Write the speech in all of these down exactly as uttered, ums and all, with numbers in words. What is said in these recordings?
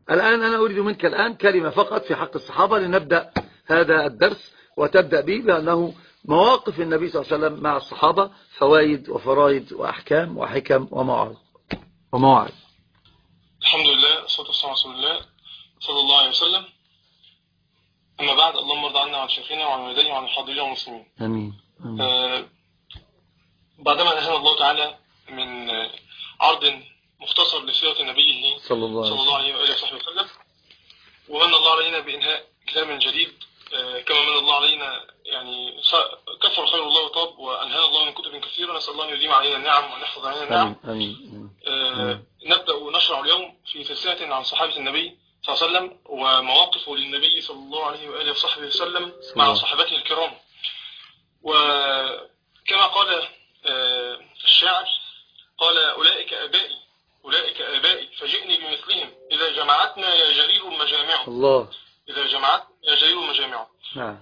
الآن أنا أريد منك الآن كلمة فقط في حق الصحابة لنبدأ هذا الدرس، وتبدأ به بأنه مواقف النبي صلى الله عليه وسلم مع الصحابة، فوائد وفرائد وأحكام وحكم ومواعظ ومواعظ. الحمد لله، الصلاة والسلام على رسول الله صلى الله عليه وسلم. أما بعد، اللهم ارض عنا وعن شيخنا وعن والدينا وعن الحاضرين والمسلمين. آمين. آمين. آه بعدما نهانا الله تعالى من عرض مختصر لسيرة نبيه صلى الله عليه وسلم, عليه وآله وصحبه وسلم، ومن الله علينا بإنهاء كلام جديد، آه كما من الله علينا يعني كفر خير الله وطاب، وأنهانا الله من كتب كثيرة. نسأل الله أن يديم علينا النعم وأن يحفظ علينا النعم. آمين. آه نبدأ نشرع اليوم في سلسلة عن صحابة النبي صلى الله عليه وسلم ومواقفه للنبي صلى الله عليه وآله وصحبه وسلم مع صحابته الكرام. وكما قال آه الشاعر، قال: أولئك آبائي أولئك آبائي فجئني بمثلهم، إذا جمعتنا يا جرير مجامع. الله. إذا جمعتنا يا جرير مجامع. نعم.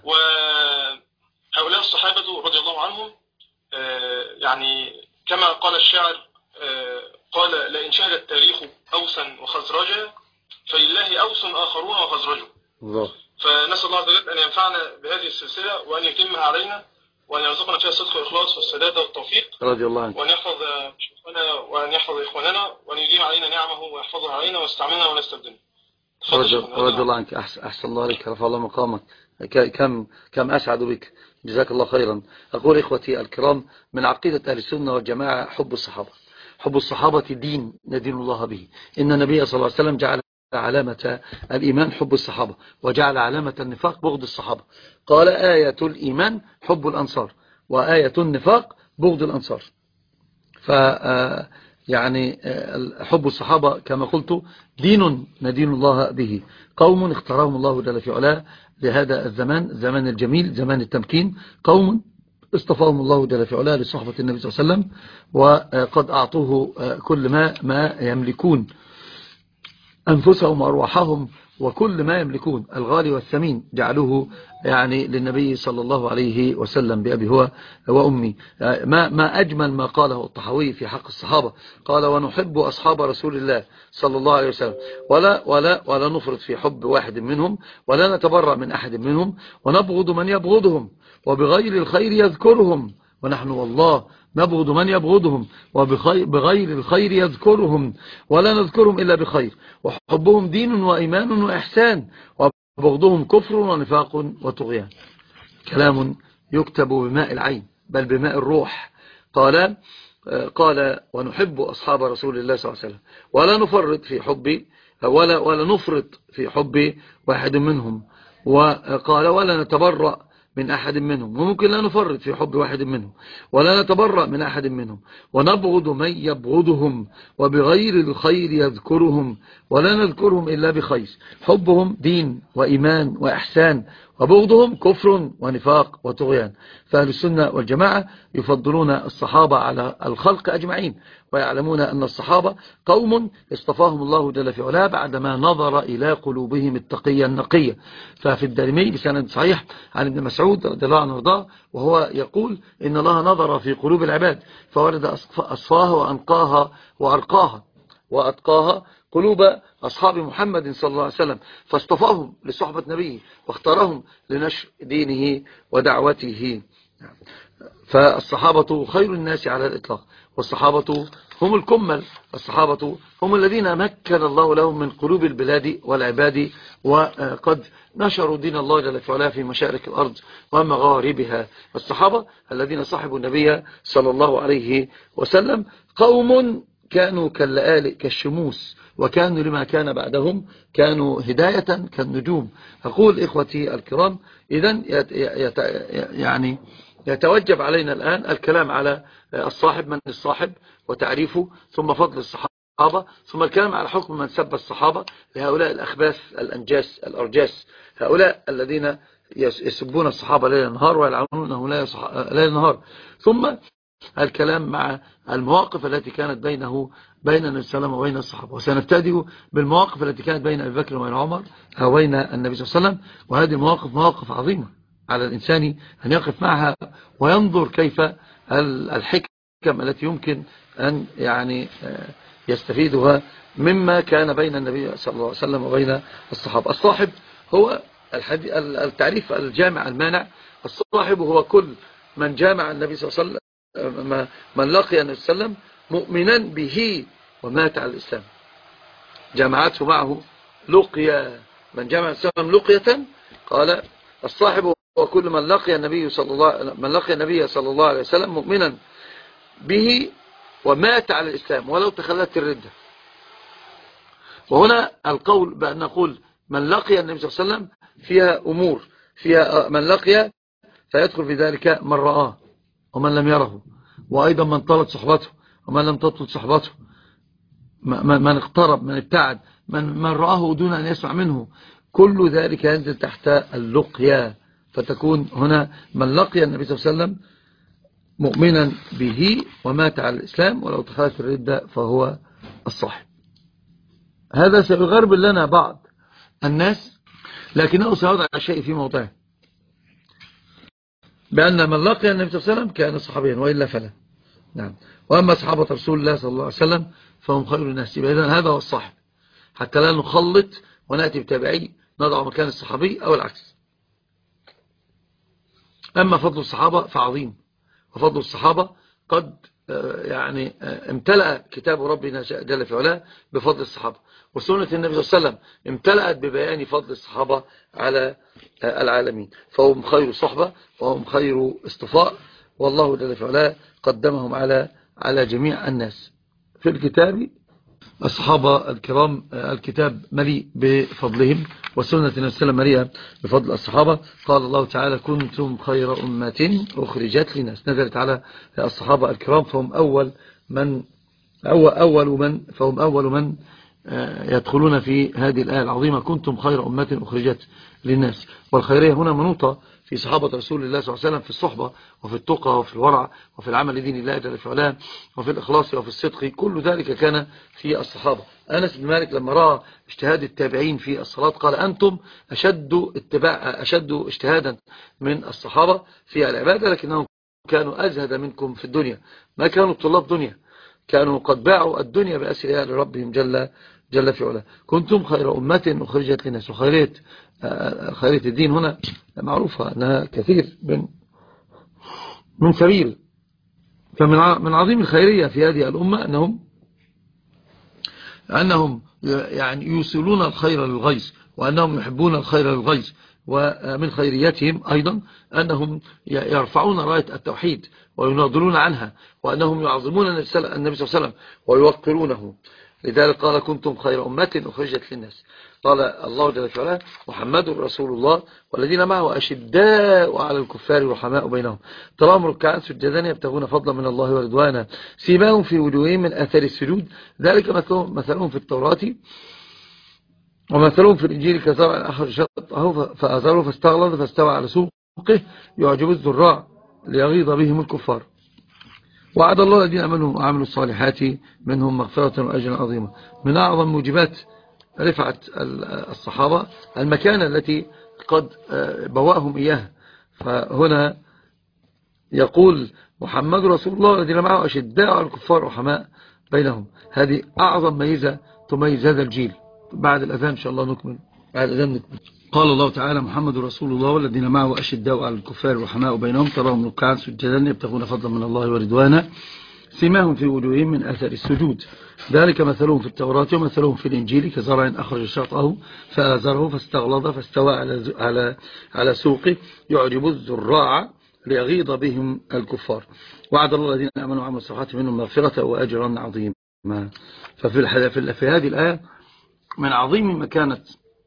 وهؤلاء الصحابة رضي الله عنهم آه يعني كما قال الشاعر، آه قال: لئن شهد التاريخ أوسا وخزرجا فلله أوس آخرون وخزرجا. الله. فنسأل الله عز وجل أن ينفعنا بهذه السلسلة وأن يتمها علينا، وأن يرزقنا فيها الصدق والإخلاص والسداد والتوفيق رضي الله عنك. وأن يحفظ شيخنا وأن يحفظ إخواننا وأن يديم علينا نعمه ويحفظها علينا ويستعملنا ونستبدلنا. رضي الله عنك. أحسن, أحسن الله عليك، رفع الله مقامك. كم كم أسعد بك، جزاك الله خيرا. أقول إخوتي الكرام، من عقيدة أهل السنة والجماعة حب الصحابة. حب الصحابة دين ندين الله به. إن النبي صلى الله عليه وسلم جعل علامة الإيمان حب الصحابة، وجعل علامة النفاق بغض الصحابة. قال: آية الإيمان حب الأنصار، وآية النفاق بغض الأنصار. ف يعني حب الصحابة كما قلت دين ندين الله به. قوم اختارهم الله جل في علاه لهذا الزمان، زمان الجميل، زمان التمكين. قوم اصطفاهم الله جل في علاه لصحبة النبي صلى الله عليه وسلم، وقد أعطوه كل ما ما يملكون، أنفسهم وأرواحهم وكل ما يملكون، الغالي والثمين جعلوه يعني للنبي صلى الله عليه وسلم بأبي هو وأمي. ما, ما أجمل ما قاله الطحاوي في حق الصحابة. قال: ونحب أصحاب رسول الله صلى الله عليه وسلم، ولا, ولا, ولا نفرط في حب واحد منهم، ولا نتبرأ من أحد منهم، ونبغض من يبغضهم، وبغير الخير يذكرهم، ونحن والله نبغض من يبغضهم، وبغير الخير يذكرهم، ولا نذكرهم إلا بخير. وحبهم دين وإيمان وإحسان، وبغضهم كفر ونفاق وطغيان. كلام يكتب بماء العين بل بماء الروح. قال قال ونحب أصحاب رسول الله صلى الله عليه وسلم، ولا نفرط في حب ولا, ولا نفرط في حب واحد منهم. وقال: ولا نتبرأ من أحد منهم، وممكن لا نفرط في حب واحد منهم، ولا نتبرأ من أحد منهم، ونبغض من يبغضهم، وبغير الخير يذكرهم، ولا نذكرهم إلا بخير. حبهم دين وإيمان وإحسان، وبغضهم كفر ونفاق وطغيان. فأهل السنة والجماعة يفضلون الصحابة على الخلق أجمعين، ويعلمون أن الصحابة قوم اصطفاهم الله جل في علاه بعدما نظر إلى قلوبهم التقية النقية. ففي الدارمي بسند صحيح عن ابن مسعود رضي الله عنه وارضاه، وهو يقول: إن الله نظر في قلوب العباد فولد أصفاها وأنقاها وأرقاها وأتقاها قلوب أصحاب محمد صلى الله عليه وسلم، فاصطفاهم لصحبة نبيه، واختارهم لنشر دينه ودعوته. فالصحابة خير الناس على الإطلاق، والصحابة هم الكمل، الصحابة هم الذين مكن الله لهم من قلوب البلاد والعباد، وقد نشروا دين الله جل وعلا في مشارق الأرض ومغاربها. الصحابة الذين صحبوا النبي صلى الله عليه وسلم قوم كانوا كاللآلئ كالشموس، وكانوا لما كان بعدهم كانوا هداية كالنجوم. أقول إخوتي الكرام، إذن يعني يتوجب علينا الآن الكلام على الصاحب، من الصاحب وتعريفه، ثم فضل الصحابة، ثم الكلام على حكم من سب الصحابة لهؤلاء الأخباث الأنجاس الأرجاس، هؤلاء الذين يسبون الصحابة ليل نهار ويلعنونهم ليل نهار. ثم الكلام مع المواقف التي كانت بينه بين النبي صلى الله عليه وسلم وبين الصحابة. وسنبتدئ بالمواقف التي كانت بين أبي بكر وبين عمر أو بين النبي صلى الله عليه وسلم، وهذه المواقف مواقف عظيمة على الإنسان أن يقف معها وينظر كيف الحكم التي يمكن أن يعني يستفيدها مما كان بين النبي صلى الله عليه وسلم وبين الصحابة. الصاحب هو التعريف الجامع المانع. الصاحب هو كل من جامع النبي صلى الله عليه وسلم، من لقي النبي صلى الله عليه وسلم مؤمنا به ومات على الإسلام، جامعته معه لقيا. من جامع الإسلام لقية، قال الصاحب هو كل من لقي النبي صلى الله من لقي النبي صلى الله عليه وسلم مؤمنا به ومات على الإسلام ولو تخلت الردة. وهنا القول بأن نقول من لقي النبي صلى الله عليه وسلم فيها أمور، فيها من لقي فيدخل في ذلك من رآه ومن لم يره، وأيضا من طالت صحبته ومن لم تطل صحبته، من اقترب من ابتعد، من, من رآه دون أن يسمع منه، كل ذلك ينزل تحت اللقيا. فتكون هنا من لقي النبي صلى الله عليه وسلم مؤمنا به ومات على الإسلام ولو تخلت الردة فهو الصاحب. هذا سيغرب لنا بعض الناس، لكنه سيوضع شيء في موضعه، بأن من لقي النبي صلى الله عليه وسلم كان صحابيا وإلا فلا. نعم. وأما صحابة رسول الله صلى الله عليه وسلم فهم خير الناس. إذن هذا هو الصاحب، حتى لا نخلط ونأتي بتابعي نضع مكان الصحابي أو العكس. أما فضل الصحابة فعظيم، وفضل الصحابة قد يعني امتلأ كتاب ربنا جل في علاه بفضل الصحابة، وسنة النبي صلى الله عليه وسلم امتلأت ببيان فضل الصحابة على العالمين. فهم خير صحبة وهم خير اصطفاء، والله جل في علاه قدمهم على على جميع الناس. في الكتاب الصحابة الكرام الكتاب مليء بفضلهم، وسنة النبي صلى الله عليه وسلم مليئة بفضل الصحابة. قال الله تعالى كنتم خير أمة أخرجت للناس، نزلت على الصحابة الكرام، فهم أول من أول, أول من فهم أول من يدخلون في هذه الآية العظيمة كنتم خير أمة أخرجت للناس. والخيرية هنا منوطة في صحابة رسول الله صلى الله عليه وسلم، في الصحبة وفي التقى وفي الورع وفي العمل لدين الله جل في علاه وفي الإخلاص وفي الصدق، كل ذلك كان في الصحابة. أنس بن مالك لما رأى اجتهاد التابعين في الصلاة قال أنتم أشد اتباع أشد اجتهادا من الصحابة في العبادة، لكنهم كانوا أزهد منكم في الدنيا، ما كانوا طلاب دنيا، كانوا قد باعوا الدنيا بأسرها لربهم جل جل في علاه. كنتم خير أمة أخرجت للناس. وخيرية خيرية الدين هنا معروفة أنها كثير من من سبيل. فمن من عظيم الخيرية في هذه الأمة أنهم أنهم يعني يوصلون الخير للغيظ، وأنهم يحبون الخير للغيظ. ومن خيريتهم أيضا أنهم يرفعون راية التوحيد ويناضلون عنها، وأنهم يعظمون النبي صلى الله عليه وسلم ويوقرونه. لذلك قال كنتم خير أمة أخرجت للناس. قال الله جل وعلا محمد رسول الله والذين معه أشداء على الكفار رحماء بينهم تراهم ركعا سجدا يبتغون فضلا من الله ورضوانا سيماهم في وجوههم من آثار السجود ذلك مثلهم في التوراة ومثلهم في الإنجيل كزرع أخرج شطأه فأزره فاستغلظ فاستوى على سوقه يعجب الزراع ليغيظ بهم الكفار. وعد الله الذين آمنوا وعملوا الصالحات منهم مغفرة وأجرا عظيما. من أعظم موجبات رفعة الصحابة المكانة التي قد بواهم إياها. فهنا يقول محمد رسول الله الذين معه أشداء على الكفار رحماء بينهم. هذه أعظم ميزة تميز هذا الجيل. بعد الأذان إن شاء الله نكمل. بعد الأذان نكمل. قال الله تعالى محمد رسول الله والذين معه أشداء على الكفار رحماء بينهم تراهم ركعا سجدا يبتغون فضلا من الله ورضوانا سيماهم في وجوههم من أثر السجود ذلك مثلهم في التوراة ومثلهم في الإنجيل كزرع أخرج شطأه فآزره فاستغلظ فاستوى على على على سوقه يعجب الزراع ليغيظ بهم الكفار. وعد الله الذين آمنوا وعملوا الصالحات منهم مغفرة وأجرا عظيما. ففي في هذه الآية من عظيم مكانة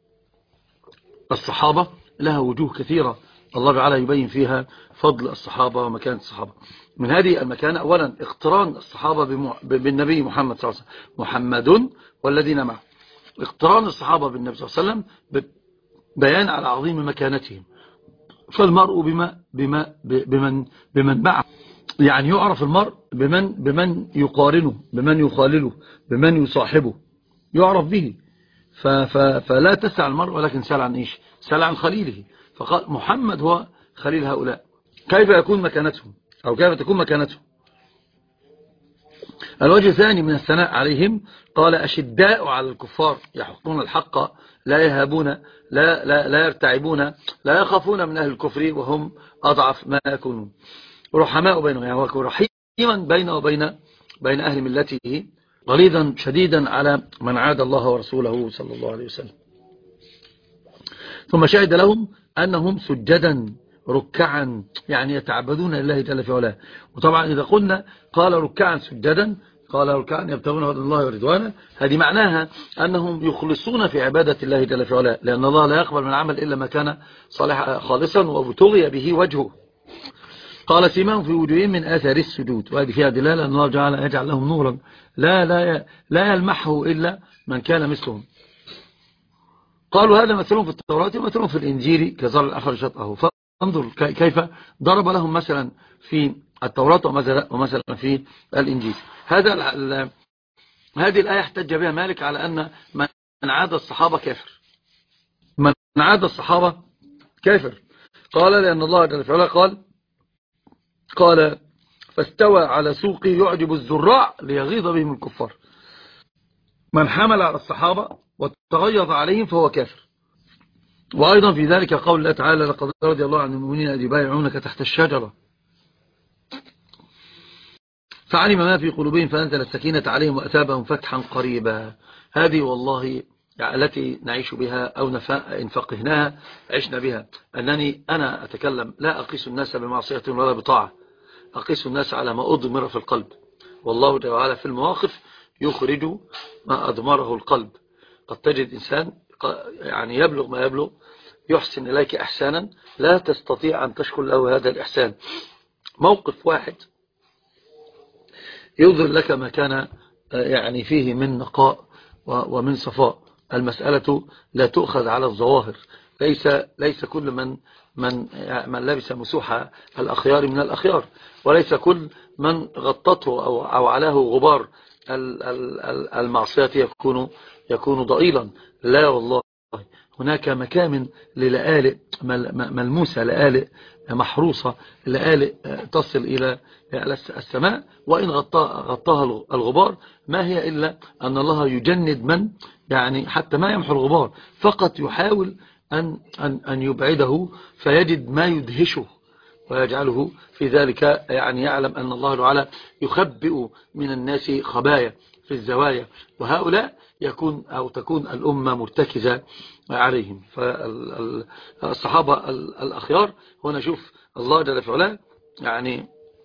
الصحابة لها وجوه كثيرة الله تعالى يبين فيها فضل الصحابة ومكانة الصحابة. من هذه المكانة أولا اقتران الصحابة بالنبي محمد صلى الله عليه وسلم محمد والذين معه. اقتران الصحابة بالنبي صلى الله عليه وسلم بيان على عظيم مكانتهم. فالمرء بما بما بمن بمن معه يعني يعرف المرء بمن بمن يقارنه بمن يخالله بمن يصاحبه يعرف به. فلا تسأل المرء ولكن سأل عن إيش؟ سأل عن خليله. فقال محمد هو خليل هؤلاء. كيف يكون مكانتهم أو كيف تكون مكانتهم؟ الوجه الثاني من الثناء عليهم قال أشداء على الكفار يحقون الحق لا يهابون لا, لا, لا يرتعبون لا يخافون من أهل الكفر وهم أضعف ما يكونون رحماء بينهم، يعني هو رحيما بينه وبين بين أهل ملته غليظا شديدا على من عاد الله ورسوله صلى الله عليه وسلم. ثم شهد لهم أنهم سجدا ركعا، يعني يتعبدون لله جل في علاه. وطبعا إذا قلنا قال ركعا سجدا، قال ركعا يبتغون وجه الله ورضوانه، هذه معناها أنهم يخلصون في عبادة الله جل في علاه، لأن الله لا يقبل من العمل إلا ما كان صالحا خالصا وابتغي به وجهه. قال سيماهم في وجوههم من آثار السجود، وهذه فيها دلالة أن الله جعل يجعل لهم نورا لا لا لا يلمحه إلا من كان مثلهم. قالوا هذا مثلهم في التوراة ومثلهم في الإنجيل كزرع الأخر شطأه. فانظر كيف ضرب لهم مثلا في التوراة ومثلا في الإنجيل. هذا هذه الآية احتج بها مالك على أن من عاد الصحابة كافر، من عاد الصحابة كافر. قال لأن الله جل وعلا قال قال فاستوى على سوقه يعجب الزراع ليغيظ بهم الكفار. من حمل على الصحابة وتغيظ عليهم فهو كافر. وأيضا في ذلك قول الله تعالى لقد رضي الله عن المؤمنين إذ يبايعونك تحت الشجرة فعلم ما في قلوبهم فأنزل السكينة عليهم وأثابهم فتحا قريبا. هذه والله التي نعيش بها أو إن فقهناها عشنا بها، أنني أنا أتكلم لا أقيس الناس بمعصية ولا بطاعة، أقيس الناس على ما أضمر في القلب. والله جل وعلا في المواقف يخرج ما أضمره القلب. قد تجد إنسان يعني يبلغ ما يبلغ يحسن إليك إحسانا لا تستطيع أن تشكر له هذا الإحسان. موقف واحد يظهر لك ما كان يعني فيه من نقاء ومن صفاء. المسألة لا تؤخذ على الظواهر، ليس ليس كل من من من لبس مسوح الأخيار من الأخيار، وليس كل من غطته أو أو علاه غبار المعصية يكون يكون ضئيلا. لا والله، هناك مكامن للآلئ ملموسة، لآلئ محروسة، لآلئ تصل إلى السماء، وإن غطاها الغبار ما هي إلا أن الله يجند من يعني حتى ما يمحو الغبار، فقط يحاول أن, أن, أن يبعده فيجد ما يدهشه ويجعله في ذلك، يعني يعلم أن الله تعالى يخبئ من الناس خبايا في الزوايا، وهؤلاء يكون أو تكون الأمة مرتكزة عليهم. فالصحابة الأخيار هنا شوف الله جل في علاه يعني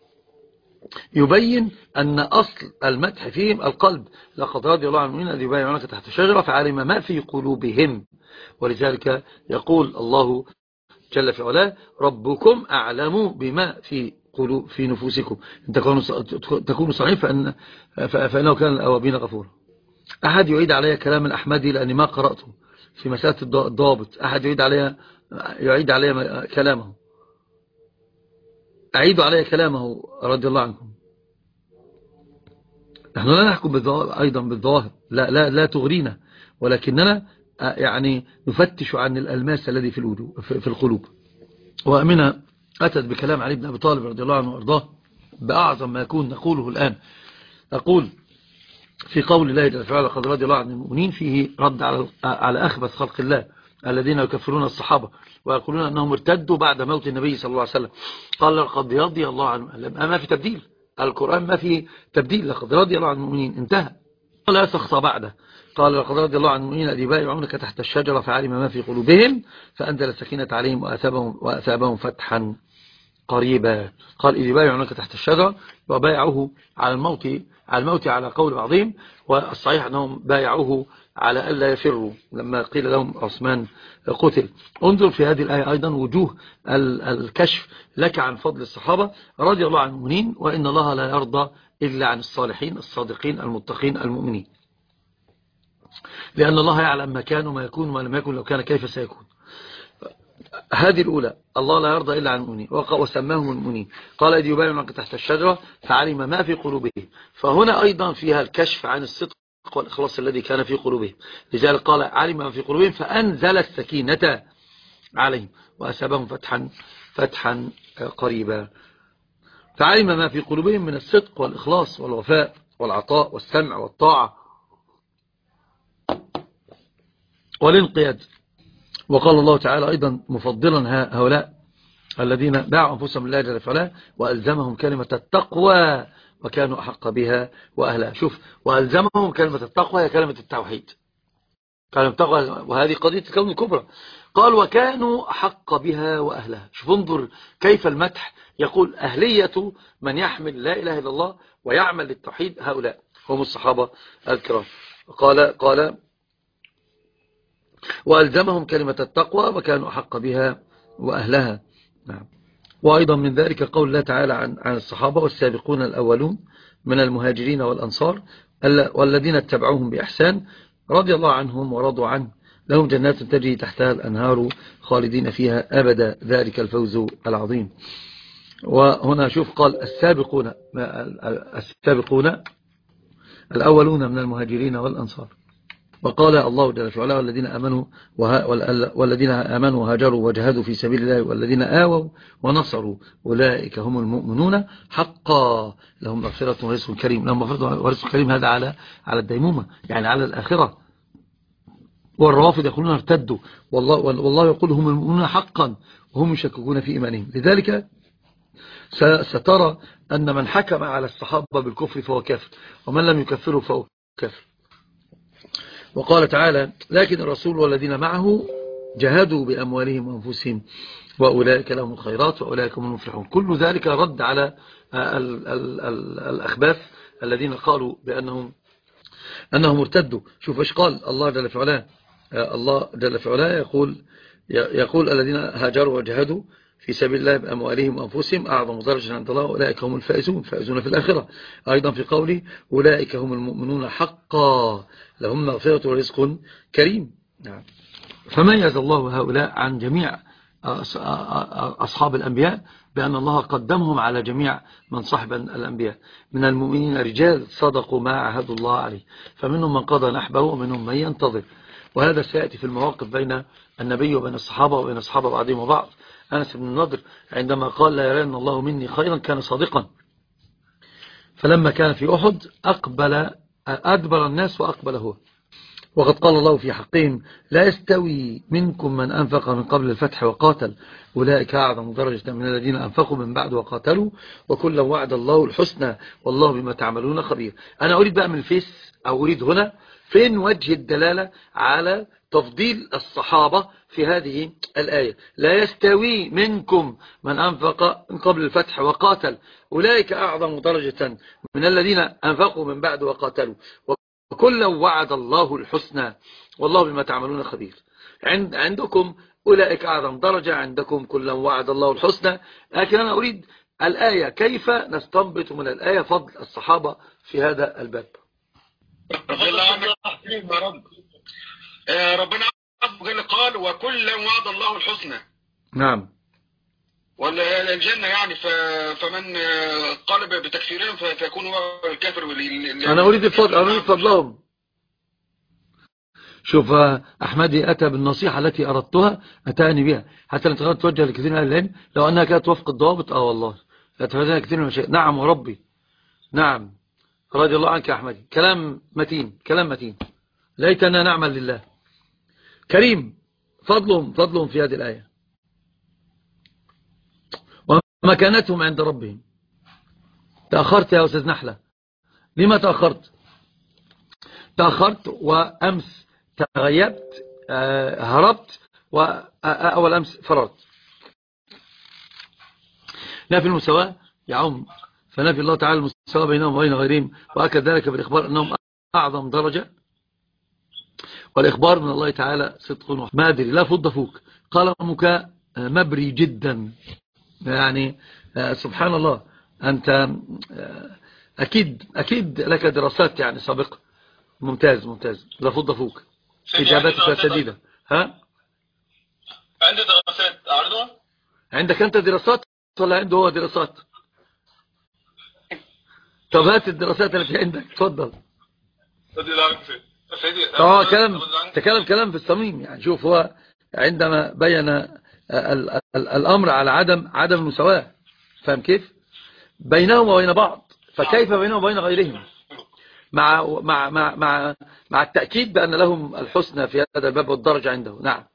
يبين أن أصل المدح فيهم القلب. لقد رضي الله عن المؤمنين إذ يبايعونك تحت الشجرة فعلم ما في قلوبهم. ولذلك يقول الله جل في علاه ربكم أعلم بما في قلوب في نفوسكم إن تكونوا صحيح فإن فإنه كان الأوابين غفورا. أحد يعيد علي كلام الأحمدي لأني ما قرأته في مسألة الضابط. أحد يعيد علي يعيد علي كلامه، أعيد علي كلامه رضي الله عنكم. نحن لا نحكم أيضا بالظواهر، لا, لا, لا تغرينا، ولكننا يعني نفتش عن الألماس الذي في الوجوه في القلوب. وأمنا أتت بكلام علي بن أبي طالب رضي الله عنه وأرضاه بأعظم ما يكون نقوله الآن. أقول في قول الله جل وعلا قد رضي الله عن المؤمنين فيه رد على على أخبث خلق الله الذين يكفرون الصحابة ويقولون أنهم ارتدوا بعد موت النبي صلى الله عليه وسلم. قال لقد رضي الله عنهم، ما في تبديل، القرآن ما في تبديل، لقد رضي الله عن المؤمنين انتهى، لا سخط بعده. قال لقد رضي الله عن المؤمنين الذين يبايعونك تحت الشجرة فعلم ما في قلوبهم فأنزل السكينة عليهم وأثابهم, وأثابهم فتحا قريبا. قال إذ يبايعونك تحت الشجرة وبايعوه على الموت على الموت على قول بعضهم، والصحيح أنهم بايعوه على ألا يفروا لما قيل لهم عثمان قتل. انظر في هذه الآية أيضا وجوه الكشف لك عن فضل الصحابة رضي الله عن المؤمنين، وإن الله لا يرضى إلا عن الصالحين الصادقين المتقين المؤمنين، لأن الله يعلم ما كان وما يكون وما لم يكن لو كان كيف سيكون. هذه الأولى الله لا يرضى إلا عن المؤمنين وسماهم المؤمنين. قال إذ يبايعونك تحت الشجرة فعلم ما في قلوبهم، فهنا أيضا فيها الكشف عن الصدق والإخلاص الذي كان في قلوبهم. لذلك قال علم ما في قلوبهم فأنزل السكينة عليهم وأثابهم فتحا فتحا قريبا. فعلم ما في قلوبهم من الصدق والإخلاص والوفاء والعطاء والسمع والطاعة والانقياد. وقال الله تعالى أيضا مفضلا هؤلاء الذين باعوا أنفسهم لله جل وعلا وألزمهم كلمة التقوى وكانوا أحق بها وأهلها. شوف، وألزمهم كلمة التقوى هي كلمة التوحيد، كلمة التقوى، وهذه قضية الكون الكبرى. قال وكانوا أحق بها وأهلها. شوف انظر كيف المدح، يقول أهلية من يحمل لا إله إلا الله ويعمل للتوحيد هؤلاء هم الصحابة الكرام. قال قال وألزمهم كلمة التقوى وكانوا أحق بها وأهلها. نعم. وأيضا من ذلك قول الله تعالى عن عن الصحابة والسابقون الأولون من المهاجرين والأنصار والذين اتبعوهم بإحسان رضي الله عنهم ورضوا عنه لهم جنات تجري تحتها الأنهار خالدين فيها أبدا ذلك الفوز العظيم. وهنا شوف قال السابقون السابقون الأولون من المهاجرين والأنصار، وقال الله جل وعلا والذين آمنوا والذين آمنوا وهاجروا وجاهدوا في سبيل الله والذين آووا ونصروا أولئك هم المؤمنون حقا لهم مغفرة ورزق كريم. لهم مغفرة ورزق كريم، هذا على على الديمومة، يعني على الآخرة. والروافض يقولون ارتدوا، والله والله يقول هم المؤمنون حقا وهم يشككون في إيمانهم. لذلك سترى أن من حكم على الصحابة بالكفر فهو كافر، ومن لم يكفره فهو كافر. وقال تعالى لكن الرسول والذين معه جاهدوا بأموالهم وأنفسهم وأولئك لهم الخيرات وأولئك هم المفلحون. كل ذلك رد على ال ال ال الأخباث الذين قالوا بأنهم أنهم ارتدوا. شوف ايش قال الله جل في علاه. الله جل في علاه يقول يقول الذين هاجروا وجاهدوا في سبيل الله بأموالهم وأنفسهم أعظم درجة عند الله أولئك هم الفائزون، فائزون في الآخرة. أيضا في قوله أولئك هم المؤمنون حقا لهم مغفرة ورزق كريم. فميز الله هؤلاء عن جميع أصحاب الأنبياء بأن الله قدمهم على جميع من صحب الأنبياء. من المؤمنين رجال صدقوا ما عاهدوا الله عليه، فمنهم من قضى نحبه ومنهم من ينتظر. وهذا سيأتي في المواقف بين النبي وبين الصحابة وبين الصحابة بعضهم وبعض. أنس بن النضر عندما قال لا يرين الله مني خيرا كان صادقا، فلما كان في أحد أقبل أدبر الناس وأقبل هو. وقد قال الله في حقهم لا يستوي منكم من أنفق من قبل الفتح وقاتل أولئك أعظم درجة من الذين أنفقوا من بعد وقاتلوا وكلا وعد الله الحسنى والله بما تعملون خبير. أنا أريد بقى من الفيس أو أريد هنا فين وجه الدلالة على تفضيل الصحابة في هذه الآية. لا يستوي منكم من أنفق من قبل الفتح وقاتل أولئك أعظم درجة من الذين أنفقوا من بعد وقاتلوا وكلا وعد الله الحسنى والله بما تعملون خبير. عند عندكم أولئك أعظم درجة، عندكم كلا وعد الله الحسنى. لكن أنا أريد الآية كيف نستنبط من الآية فضل الصحابة في هذا الباب. ربنا عز وجل قال وكلا وعد الله الحسنى. نعم. والجنة يعني فمن قال بتكفيرهم فيكون هو الكافر. أنا أريد الفضل، أنا أريد فضلهم. شوف أحمدي أتى بالنصيحة التي أردتها أتاني بها حتى لن تغير توجه لكثير من العلم لو أنها كانت وفق الضوابط. آه والله أتفادنا كثير من المشاكل. نعم وربي، نعم رضي الله عنك يا أحمدي. كلام متين، كلام متين. ليتنا نعمل لله. كريم فضلهم فضلهم في هذه الآية ومكانتهم عند ربهم. تأخرت يا أستاذ نحلة، لما تأخرت؟ تأخرت وأمس تغيبت، هربت، وأول أمس فررت. نافي المساواة يعم، فنافي الله تعالى المساواة بينهم وبين غيرهم، وأكد ذلك بالإخبار أنهم أعظم درجة، والإخبار من الله تعالى صدق. ما أدري لا فض فوق قلمك مبري جدا، يعني سبحان الله. أنت أكيد أكيد لك دراسات يعني سابقة. ممتاز ممتاز، لا فض فوق، إجابتك سديدة. ها عندي دراسات أعرضها. عندك أنت دراسات ولا عنده هو دراسات؟ طب هات الدراسات التي عندك، تفضل. طبعا كلام تكلم كلام في الصميم. يعني شوف هو عندما بين الأمر على عدم عدم المساواة، فهم كيف بينهم وبين بعض، فكيف بينهم وبين غيرهم. مع مع مع مع, مع التأكيد بأن لهم الحسنى في هذا الباب والدرجة عنده. نعم.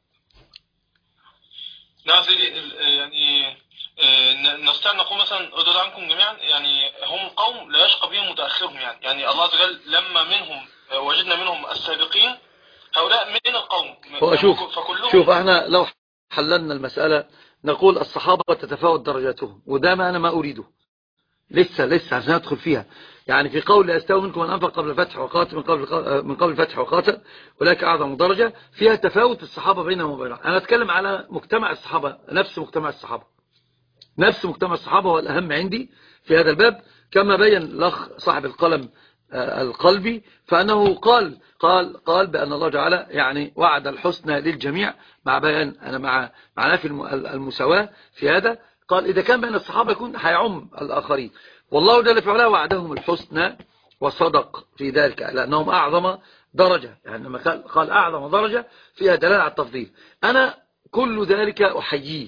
نعم سيدي، يعني نستطيع نقول مثلا أدل عنكم جميعا، يعني هم قوم لا يشقى بهم متأخرهم، يعني يعني الله عز وجل لما منهم وجدنا منهم السابقين، هؤلاء من القوم. هو شوف شوف احنا لو حللنا المسألة نقول الصحابة تتفاوت درجاتهم، وده ما أنا ما أريده لسه لسه عشان أدخل فيها. يعني في قول لا يستوي منكم من أنفق قبل الفتح وقاتل من قبل من قبل الفتح وقاتل ولكن أعظم درجة، فيها تفاوت الصحابة بينهم وبين بعض. أنا أتكلم على مجتمع الصحابة، نفس مجتمع الصحابة نفس مجتمع الصحابة هو الأهم عندي في هذا الباب، كما بين الأخ صاحب القلم القلبي، فأنه قال قال قال بأن الله جعل يعني وعد الحسنى للجميع، مع بيان أنا مع مع نفي المساواة في هذا. قال إذا كان بين الصحابة يكون هيعم الآخرين، والله جل في علاه وعدهم الحسنى وصدق في ذلك لأنهم أعظم درجة، يعني لما قال أعظم درجة فيها دلالة على التفضيل. أنا كل ذلك أحييه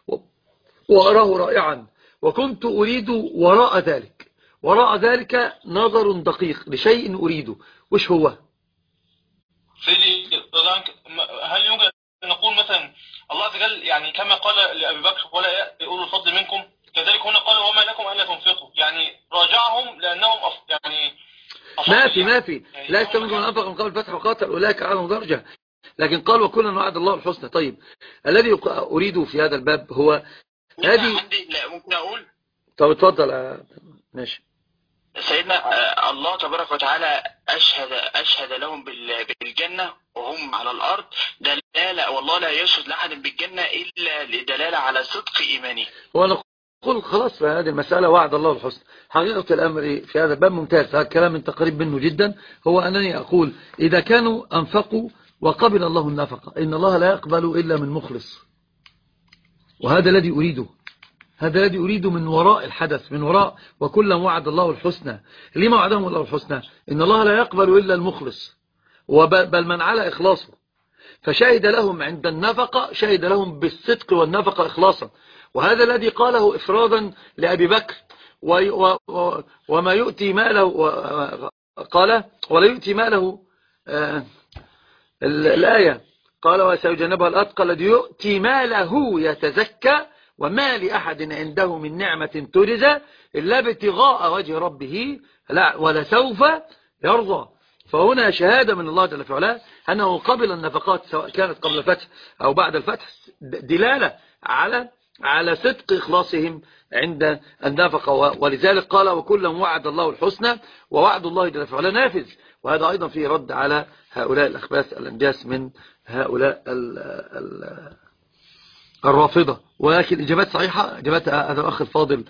وأراه رائعا، وكنت أريد وراء ذلك وراء ذلك نظر دقيق لشيء أريده. وش هو؟ سيدي هل يوجد نقول مثلا الله عز وجل يعني كما قال لأبي بكر ولا يقول الفضل منكم، كذلك هنا قال وما لكم ألا تنفقوا، يعني راجعهم لأنهم أف... يعني ما في ما في لا يستوي منكم من أنفق من قبل الفتح وقاتل أولئك أعظم درجة، لكن قال وكلا وعد الله الحسنى. طيب الذي أريده في هذا الباب هو هذه. لا ممكن أقول؟ طب اتفضل. ماشي. سيدنا الله تبارك وتعالى أشهد أشهد لهم بالجنة وهم على الأرض دلالة، والله لا يشهد لأحد بالجنة إلا لدلالة على صدق إيمانه. وأنا أقول خلاص في هذه المسألة وعد الله الحسنى. حقيقة الأمر في هذا الباب ممتاز، هذا الكلام انت قريب منه جدا. هو أنني أقول إذا كانوا أنفقوا وقبل الله النفقة، إن الله لا يقبل إلا من مخلص، وهذا الذي أريده هذا الذي أريده من وراء الحدث، من وراء وكلا وعد الله الحسنى. لما وعدهم الله الحسنى؟ إن الله لا يقبل إلا المخلص، بل من على إخلاصه. فشهد لهم عند النفقة، شهد لهم بالصدق والنفقة إخلاصا، وهذا الذي قاله إفرادا لأبي بكر وما يؤتي ماله، قال ولا يؤتي ماله الآية، قال وسيجنبها الأتقى الذي يؤتي ماله يتزكى وما لأحد عنده من نعمة تجزى إلا ابتغاء وجه ربه لا ولسوف يرضى. فهنا شهادة من الله جل وعلا أنه قبل النفقات سواء كانت قبل الفتح أو بعد الفتح، دلالة على على صدق إخلاصهم عند النفقة. ولذلك قال وكلا وعد الله الحسنى، ووعد الله جل وعلا نافذ. وهذا أيضا فيه رد على هؤلاء الأخباث الأنجاس من هؤلاء ال ال الرافضة. ولكن إجابات صحيحة، إجابات هذا الأخ الفاضل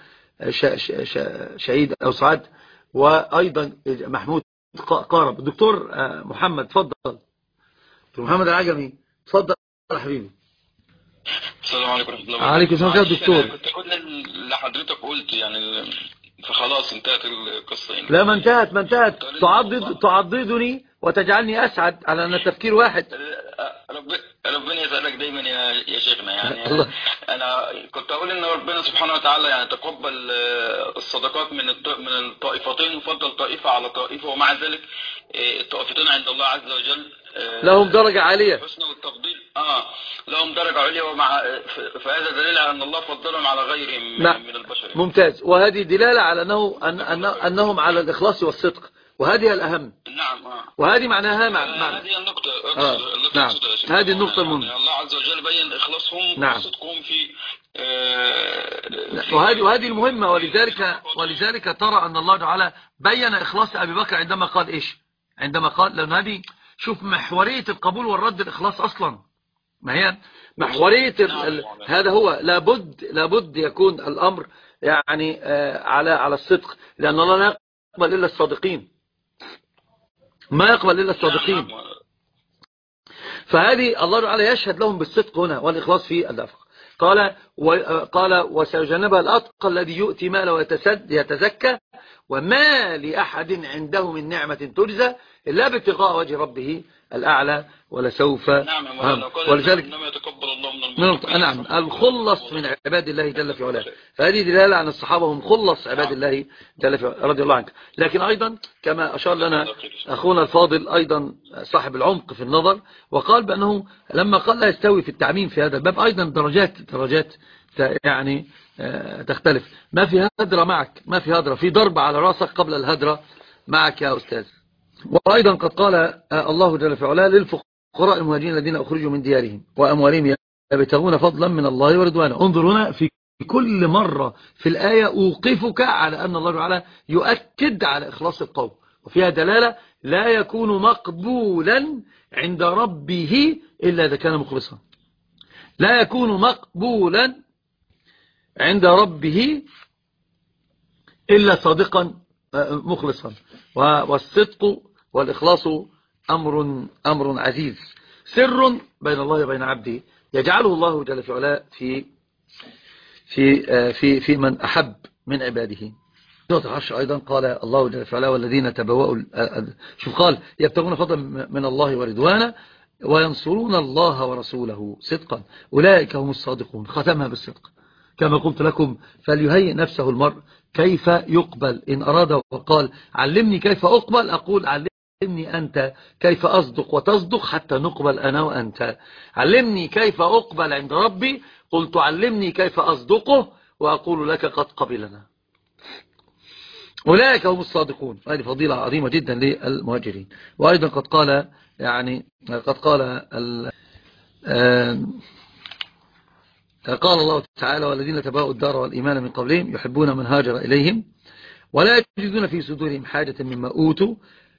شهيد أو سعاد، وأيضا محمود قارب. الدكتور محمد تفضل، دكتور محمد العجمي تفضل يا حبيبي. السلام عليكم ورحمة الله وبركاته. عليكم السلام يا دكتور. كنت أقول اللي حضرتك قلت يعني فخلاص انتهت القصة يعني. لا ما انتهت ما انتهت تعضد تعضدني وتجعلني أسعد على أن التفكير واحد. ربنا يسألك دايما يا يا شيخنا يعني. الله. أنا كنت أقول إن ربنا سبحانه وتعالى يعني تقبل الصدقات من من الطائفتين وفضل طائفة على طائفة، ومع ذلك الطائفتين عند الله عز وجل لهم درجة عالية، الحسنى والتفضيل اه لهم درجة عليا، ومع فهذا دليل على أن الله فضلهم على غيرهم نعم. من البشر. ممتاز. وهذه دلالة على أنه أن أن أنهم على الإخلاص والصدق، وهذه الأهم. نعم آه. وهذه معناها مع... مع... هذه النقطة آه. نعم. هذه النقطة المهمة. يعني الله عز وجل بين إخلاصهم نعم. وصدقهم في, آه في وهذه وهذه المهمة. ولذلك ولذلك ترى أن الله تعالى بين إخلاص أبي بكر عندما قال إيش؟ عندما قال لأن هذه شوف محورية القبول والرد الإخلاص أصلا، ما هي محورية ال... هذا هو لابد لابد يكون الأمر يعني آه على على الصدق، لأن الله لا يقبل إلا الصادقين، ما يقبل إلا الصادقين. فهذه الله تعالى يشهد لهم بالصدق هنا والإخلاص في النفقة. قال قال وسيجنبها الأتقى الذي يؤتي ماله يتزكى وما لأحد عنده من نعمة تجزى إلا ابتغاء وجه ربه الأعلى ولسوف. نعم ولذلك إنما يتقبل الله من المتقين. نعم الخلص من عباد الله جل في علاه، فهذه دلالة عن الصحابة هم خلص عباد الله جل في علاه رضي الله عنه. لكن أيضا كما أشار لنا أخونا الفاضل أيضا صاحب العمق في النظر، وقال بأنه لما قال لا يستوي في التعميم في هذا الباب أيضا درجات درجات يعني تختلف. ما في هدرة معك، ما في هدرة، في ضرب على راسك قبل الهدرة معك يا أستاذ. وأيضا قد قال الله جل في علاه للفقراء المهاجرين الذين أخرجوا من ديارهم وأموالهم يبتغون فضلا من الله ورضوانه. انظر هنا في كل مرة في الآية أوقفك على أن الله تعالى يؤكد على إخلاص القول، وفيها دلالة لا يكون مقبولا عند ربه إلا إذا كان مخلصا. لا يكون مقبولا عند ربه إلا صادقا مخلصا. والصدق والإخلاص أمر أمر عزيز، سر بين الله وبين عبده يجعله الله جل في علاه في في في في من أحب من عباده. سورة العشر أيضا قال الله جل في علاه والذين تبوأوا، شوف قال يبتغون فضلا من الله ورضوانا وينصرون الله ورسوله صدقا أولئك هم الصادقون. ختمها بالصدق كما قلت لكم، فليهيئ نفسه المرء كيف يقبل. إن أراد وقال علمني كيف أقبل، أقول علمني أنت كيف أصدق وتصدق حتى نقبل أنا وأنت. علمني كيف أقبل عند ربي، قلت علمني كيف أصدقه وأقول لك قد قبلنا. أولئك هم الصادقون. هذه فضيلة عظيمة جدا للمهاجرين. وأيضا قد قال يعني قد قال ال قال الله تعالى والذين تباءوا الدار والإيمان من قبلهم يحبون من هاجر إليهم ولا يجدون في صدورهم حاجة مما أوتوا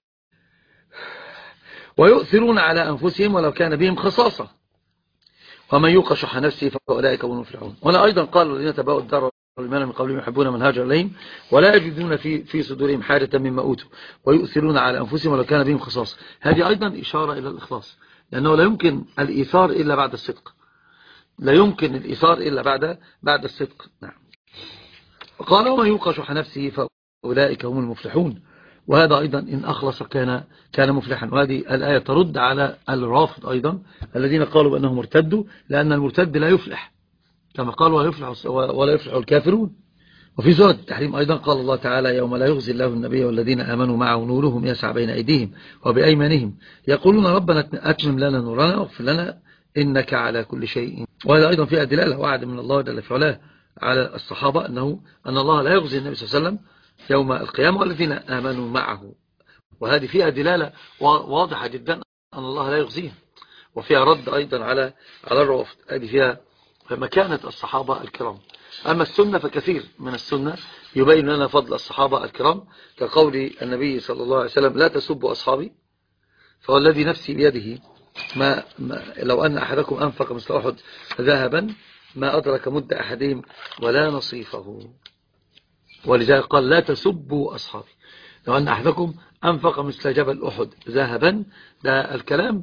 ويؤثرون على أنفسهم ولو كان بهم خصاصة ومن يوق شح نفسه فأولئك هم المفلحون. ولا أيضا قال والذين تباءوا الدار والإيمان من قبلهم يحبون من هاجر إليهم ولا يجدون في في صدورهم حاجة مما أوتوا ويؤثرون على أنفسهم ولو كان بهم خصاصة. هذه أيضا إشارة إلى الإخلاص، لأنه لا يمكن الإيثار إلا بعد الصدق، لا يمكن الإيثار إلا بعد بعد الصدق. نعم. قال ومن يوق شح نفسه فأولئك هم المفلحون. وهذا أيضا إن أخلص كان كان مفلحا. وهذه الآية ترد على الرافض أيضا الذين قالوا بأنهم مرتدوا، لأن المرتد لا يفلح كما قالوا ولا يفلح ولا يفلح الكافرون. وفي سورة التحريم أيضا قال الله تعالى يوم لا يخزي الله النبي والذين آمنوا معه نورهم يسعى بين أيديهم وبأيمانهم يقولون ربنا أتمم لنا نورنا واغفر لنا إنك على كل شيء. وهذا أيضا فيها دلالة وعد من الله جل في علاه على الصحابة أنه أن الله لا يخزي النبي صلى الله عليه وسلم يوم القيامة والذين آمنوا معه. وهذه فيها دلالة واضحة جدا أن الله لا يخزيه. وفيها رد أيضا على على الروافض. هذه فيها مكانة الصحابة الكرام. أما السنة فكثير من السنة يبين لنا فضل الصحابة الكرام، كقول النبي صلى الله عليه وسلم لا تسبوا أصحابي فوالذي نفسي بيده ما, ما لو أن أحدكم أنفق مثل أحد ذهبا ما أدرك مد أحدهم ولا نصيفه. ولذلك قال لا تسبوا أصحابي. لو أن أحدكم أنفق مثل جبل أحد ذهبا، ده الكلام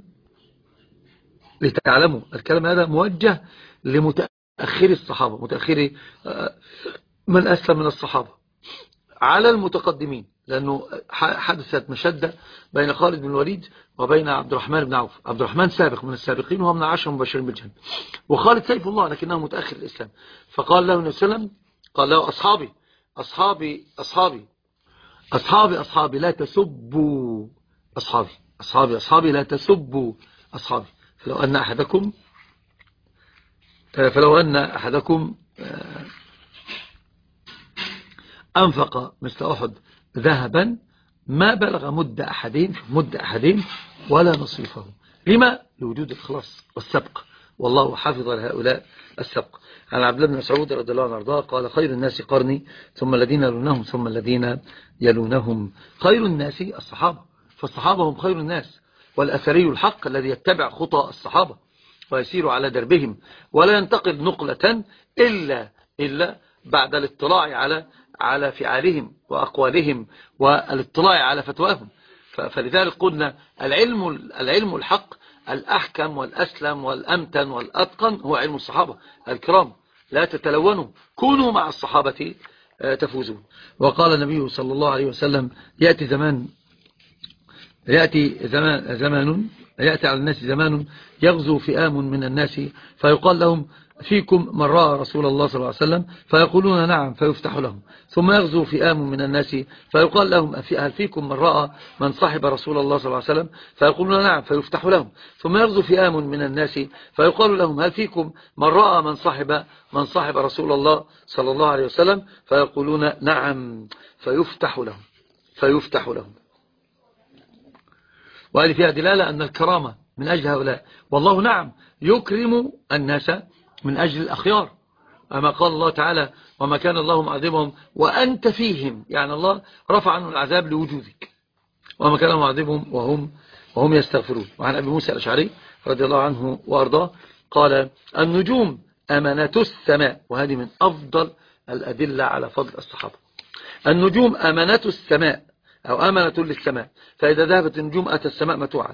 لتعلموا الكلام هذا موجه لمتأخري الصحابة، متأخري من أسلم من الصحابة على المتقدمين، لأنه حدثت مشدة بين خالد بن الوليد وبين عبد الرحمن بن عوف. عبد الرحمن سابق من السابقين وهو من عشر مبشرين بالجنة، وخالد سيف الله لكنه متأخر الإسلام. فقال له النبي صلى الله عليه وسلم قال له أصحابي أصحابي أصحابي أصحابي أصحابي لا تسبوا أصحابي أصحابي أصحابي لا تسبوا أصحابي. فلو أن أحدكم فلو أن أحدكم أنفق مثل أحد ذهبا ما بلغ مد أحدين مد أحدين ولا نصيفه. لما؟ لوجود الإخلاص والسبق، والله حافظ لهؤلاء السبق. عن عبد الله بن مسعود رضي الله عنه وارضاه قال خير الناس قرني ثم الذين يلونهم ثم الذين يلونهم. خير الناس الصحابة، فالصحابة هم خير الناس، والأثري الحق الذي يتبع خطى الصحابة ويسير على دربهم ولا ينتقل نقلة إلا إلا بعد الاطلاع على على فعالهم وأقوالهم والاطلاع على فتواهم. فلذلك قلنا العلم العلم الحق الأحكم والأسلم والأمتن والأتقن هو علم الصحابة الكرام. لا تتلونوا، كونوا مع الصحابة تفوزون. وقال النبي صلى الله عليه وسلم يأتي زمان يأتي زمان, زمان يأتي على الناس زمان يغزو فئام من الناس فيقال لهم فيكم من رأى رسول الله صلى الله عليه وسلم فيقولون نعم فيفتح لهم. ثم يغزو فئام من الناس فيقال لهم هل فيكم من رأى من صاحب رسول الله صلى الله عليه وسلم فيقولون نعم فيفتح لهم. ثم يغزو فئام من الناس فيقال لهم هل فيكم من رأى من صاحب من صاحب رسول الله صلى الله عليه وسلم فيقولون نعم فيفتح لهم فيفتح لهم. وهذه فيها دلالة أن الكرامة من أجل هؤلاء، والله نعم يكرم الناس من أجل الأخيار، أما قال الله تعالى وما كان الله معذبهم وأنت فيهم، يعني الله رفع عنه العذاب لوجودك، وما كان معذبهم وهم وهم يستغفرون. وعن أبي موسى الأشعري رضي الله عنه وأرضاه قال النجوم أمانة السماء، وهذه من أفضل الأدلة على فضل الصحابة. النجوم أمانة السماء أو أمانة للسماء، فإذا ذهبت النجوم أتى السماء ما توعد.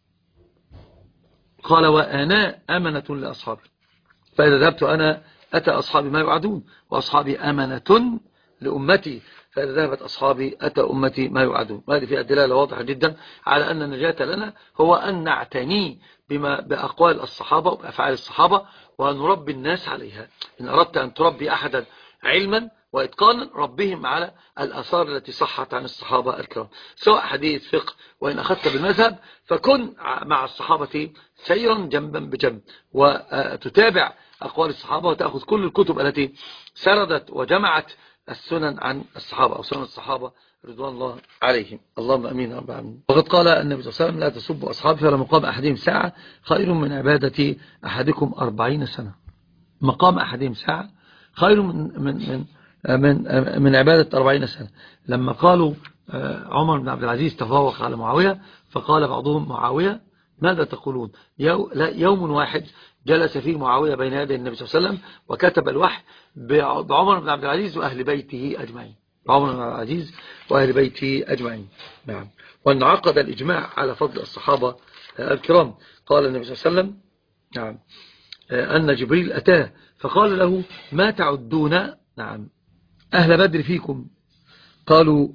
قال وأنا أمانة لأصحابي، فإذا ذهبت أنا أتى أصحابي ما يوعدون، وأصحابي أمانة لأمتي، فإذا ذهبت أصحابي أتى أمتي ما يوعدون. وهذه فيها دلالة واضحة جدا على أن النجاة لنا هو أن نعتني بما بأقوال الصحابة وبأفعال الصحابة وأن نربي الناس عليها. إن أردت أن تربي أحدا علما وإتقانا ربهم على الآثار التي صحت عن الصحابة الكرام، سواء حديث فقه، وإن أخذت بالمذهب فكن مع الصحابة سيرا جنبا بجنب وتتابع أقوال الصحابة وتأخذ كل الكتب التي سردت وجمعت السنن عن الصحابة أو سنن الصحابة رضوان الله عليهم. اللهم أمين رب العالمين. وقد قال النبي صلى الله عليه وسلم لا تسبوا أصحابي فلا مقام أحدهم ساعة خير من عبادة أحدكم أربعين سنة. مقام أحدهم ساعة خير من من من من, من عبادة أربعين سنة. لما قالوا عمر بن عبد العزيز تفوق على معاوية فقال بعضهم معاوية ماذا تقولون؟ يوم واحد جلس فيه معاوية بين يدي النبي صلى الله عليه وسلم وكتب الوحي بعمر بن عبد العزيز وأهل بيته أجمعين، عمر بن عبد العزيز وأهل بيته أجمعين. نعم. وأن عقد الإجماع على فضل الصحابة الكرام. قال النبي صلى الله عليه وسلم نعم أن جبريل أتاه فقال له ما تعدون نعم أهل بدر فيكم؟ قالوا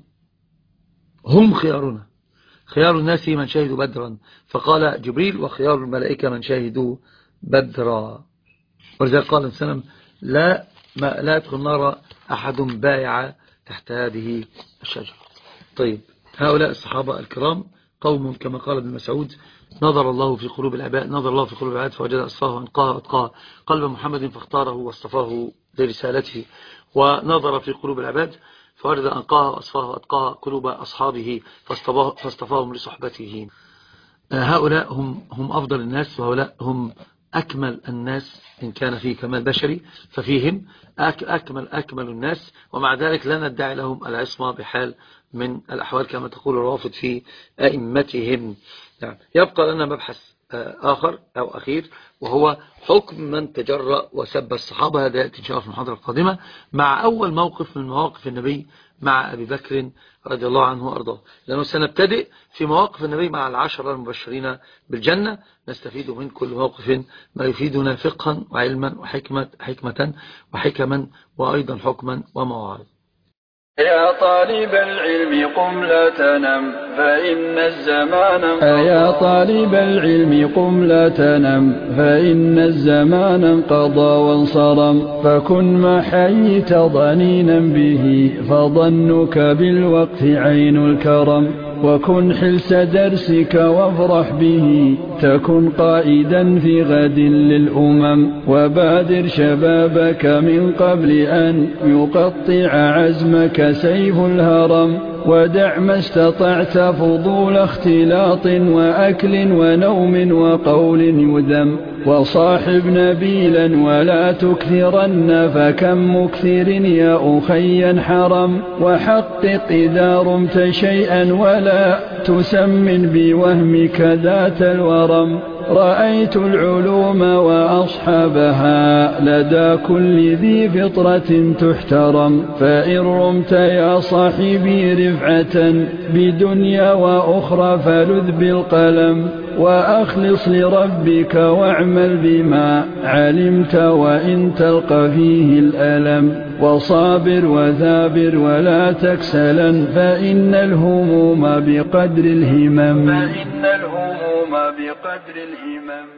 هم خيارنا، خيار الناس من شهدوا بدرا. فقال جبريل وخيار الملائكة من شهدوا بدرا. ولذلك قال السلام لا ما لا يدخل النار أحد بايع تحت هذه الشجرة. طيب هؤلاء الصحابة الكرام قوم كما قال ابن مسعود نظر الله في قلوب العباد نظر الله في قلوب العباد فوجد أصفاه وانقاه واتقاه قلب محمد فاختاره واصطفاه لرسالته، ونظر في قلوب العباد فوجد أنقاه وأصفاه واتقاه قلوب أصحابه فاصطفاهم لصحبته. هؤلاء هم هم أفضل الناس، وهؤلاء هم أكمل الناس. إن كان فيه كمال بشري ففيهم أكمل أكمل الناس، ومع ذلك لا ندعي لهم العصمة بحال من الأحوال كما تقول الرافض في أئمتهم. يعني يبقى لنا مبحث آخر أو أخير وهو حكم من تجرأ وسب الصحابة. هذا يأتي إن شاء الله في المحاضرة القادمة مع أول موقف من مواقف النبي مع أبي بكر رضي الله عنه وأرضاه، لأنه سنبتدئ في مواقف النبي مع العشرة المبشرين بالجنة، نستفيد من كل موقف ما يفيدنا فقها وعلما وحكمة حكمة وحكما وأيضا حكما ومواعظ. يا طالب العلم قم لا تنم فإن الزمان يا طالب العلم قم لا تنم فإن الزمان انقضى وانصرم، فكن ما حييت ضنينا به فظنك بالوقت عين الكرم، وكن حلس درسك وافرح به تكن قائدا في غد للأمم، وبادر شبابك من قبل أن يقطع عزمك سيف الهرم، ودع ما استطعت فضول اختلاط وأكل ونوم وقول يذم، وصاحب نبيلا ولا تكثرن فكم مكثر يا أخي حرم، وحقق إذا رمت شيئا ولا تسمن بوهمك ذات الورم، رأيت العلوم وأصحابها لدى كل ذي فطرة تحترم، فإن رمت يا صاحبي رفعة بدنيا وأخرى فلذ بالقلم. وأخلص لربك واعمل بما علمت وإن تلقى فيه الألم وصابر وثابر ولا تكسلا فإن الهموم بقدر الهمم فإن الهموم بقدر الهمم